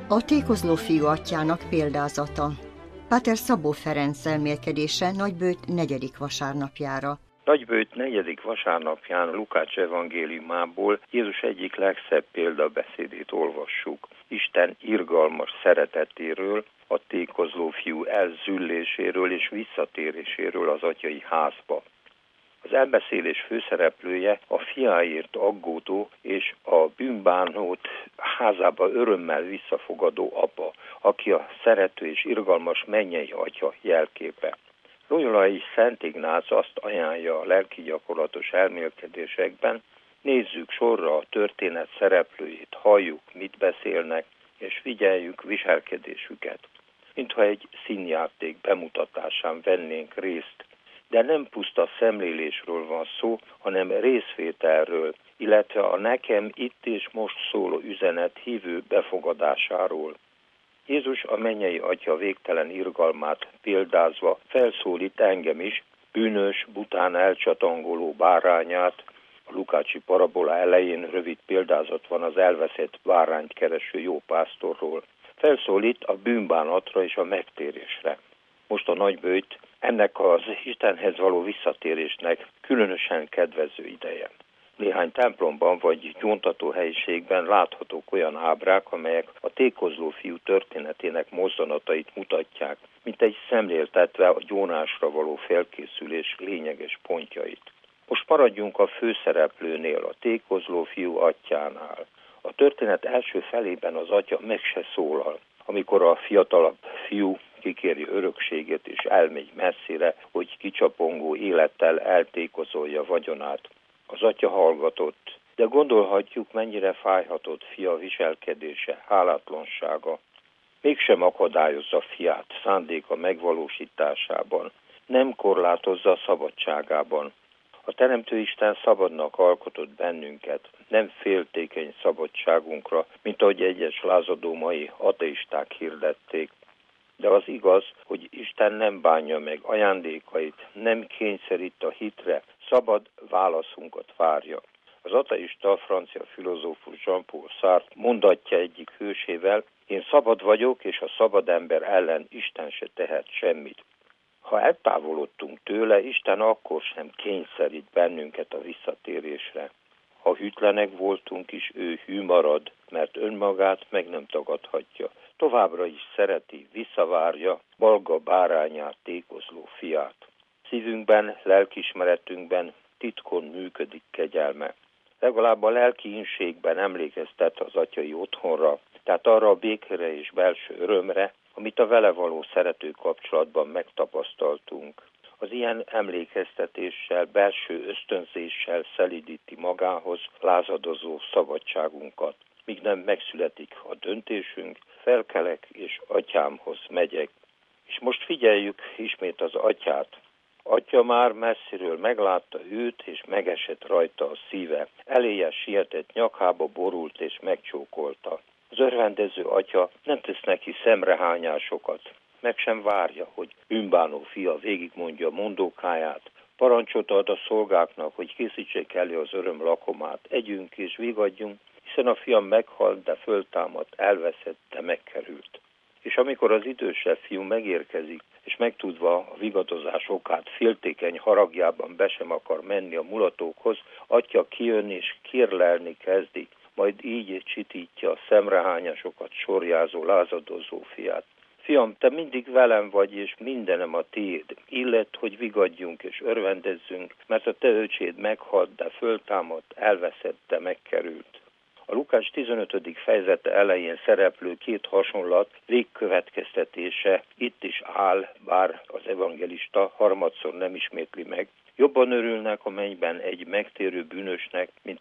A tékozló fiú atyának példázata. Páter Szabó Ferenc elmélkedése Nagybőjt 4. vasárnapjára. Nagybőjt 4. vasárnapján Lukács evangéliumából Jézus egyik legszebb példabeszédét olvassuk. Isten irgalmas szeretetéről, a tékozló fiú elzülléséről és visszatéréséről az atyai házba. Az elbeszélés főszereplője a fiáért aggódó és a bűnbánót házába örömmel visszafogadó apa, aki a szerető és irgalmas mennyei atya jelképe. Loyolai Szent Ignác azt ajánlja a lelki gyakorlatos elmélkedésekben, nézzük sorra a történet szereplőit, halljuk, mit beszélnek, és figyeljük viselkedésüket. Mintha egy színjáték bemutatásán vennénk részt, de nem puszta szemlélésről van szó, hanem részvételről, illetve a nekem itt és most szóló üzenet hívő befogadásáról. Jézus a mennyei atya végtelen irgalmát példázva felszólít engem is, bűnös, bután elcsatangoló bárányát. A lukácsi parabola elején rövid példázat van az elveszett bárányt kereső jó pásztorról. Felszólít a bűnbánatra és a megtérésre. Most a Nagybőjt ennek az Istenhez való visszatérésnek különösen kedvező ideje. Néhány templomban vagy gyóntató helyiségben láthatók olyan ábrák, amelyek a tékozló fiú történetének mozzanatait mutatják, mint egy szemléltetve a gyónásra való felkészülés lényeges pontjait. Most maradjunk a főszereplőnél, a tékozló fiú atyánál. A történet első felében az atya meg se szólal, amikor a fiatalabb fiú kikéri örökségét és elmegy messzire, hogy kicsapongó élettel eltékozolja vagyonát. Az atya hallgatott, de gondolhatjuk, mennyire fájhatott fia viselkedése, hálátlansága. Mégsem akadályozza fiát szándéka megvalósításában, nem korlátozza szabadságában. A Teremtő Isten szabadnak alkotott bennünket, nem féltékeny szabadságunkra, mint ahogy egyes lázadó mai ateisták hirdették. De az igaz, hogy Isten nem bánja meg ajándékait, nem kényszerít a hitre, szabad válaszunkat várja. Az ateista francia filozófus Jean-Paul Sartre mondatja egyik hősével, én szabad vagyok, és a szabad ember ellen Isten se tehet semmit. Ha eltávolodtunk tőle, Isten akkor sem kényszerít bennünket a visszatérésre. Ha hűtlenek voltunk is, ő hű marad, mert önmagát meg nem tagadhatja. Továbbra is szereti, visszavárja balga bárányát, tékozló fiát. Szívünkben, lelkiismeretünkben titkon működik kegyelme. Legalább a lelki inségben emlékeztet az atyai otthonra, tehát arra a békére és belső örömre, amit a vele való szerető kapcsolatban megtapasztaltunk. Az ilyen emlékeztetéssel, belső ösztönzéssel szelídíti magához lázadozó szabadságunkat. Míg nem megszületik a döntésünk, felkelek és atyámhoz megyek. És most figyeljük ismét az atyát. Atya már messziről meglátta őt, és megesett rajta a szíve. Eléje sietett, nyakába borult és megcsókolta. Az örvendező atya nem tesz neki szemrehányásokat. Meg sem várja, hogy bűnbánó fia végigmondja mondókáját. Parancsot ad a szolgáknak, hogy készítsék elő az öröm lakomát. Együnk és vigadjunk, hiszen a fiam meghalt, de föltámadt, elveszett, de megkerült. És amikor az idősebb fiú megérkezik, és megtudva a vigadozás okát féltékeny haragjában be sem akar menni a mulatókhoz, atya kijön és kérlelni kezdi, majd így csitítja a szemrehányásokat sorjázó, lázadozó fiát. Fiam, te mindig velem vagy, és mindenem a tiéd. Illet, hogy vigadjunk és örvendezzünk, mert a te öcséd meghalt, de föltámadt, elveszett, de megkerült. A Lukács 15. fejezete elején szereplő két hasonlat végkövetkeztetése itt is áll, bár az evangelista harmadszor nem ismétli meg. Jobban örülnek a mennyben egy megtérő bűnösnek, mint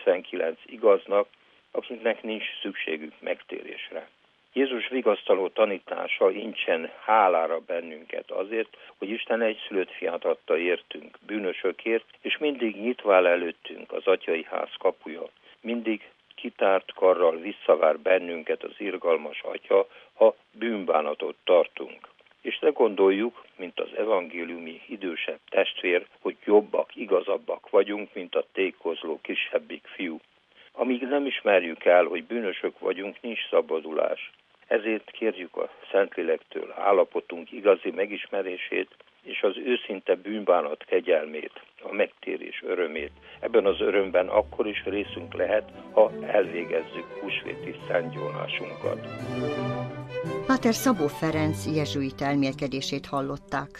99 igaznak, akiknek nincs szükségük megtérésre. Jézus vigasztaló tanítása incsen hálára bennünket azért, hogy Isten egyszülött fiát adta értünk, bűnösökért, és mindig nyitva áll előttünk az atyai ház kapuja. Mindig kitárt karral visszavár bennünket az irgalmas atya, ha bűnbánatot tartunk. És ne gondoljuk, mint az evangéliumi idősebb testvér, hogy jobbak, igazabbak vagyunk, mint a tékozló kisebbik fiú. Amíg nem ismerjük el, hogy bűnösök vagyunk, nincs szabadulás. Ezért kérjük a Szentlélektől állapotunk igazi megismerését és az őszinte bűnbánat kegyelmét, a megtérés örömét. Ebben az örömben akkor is részünk lehet, ha elvégezzük húsvéti szentgyónásunkat. Páter Szabó Ferenc jezsuita elmélkedését hallották.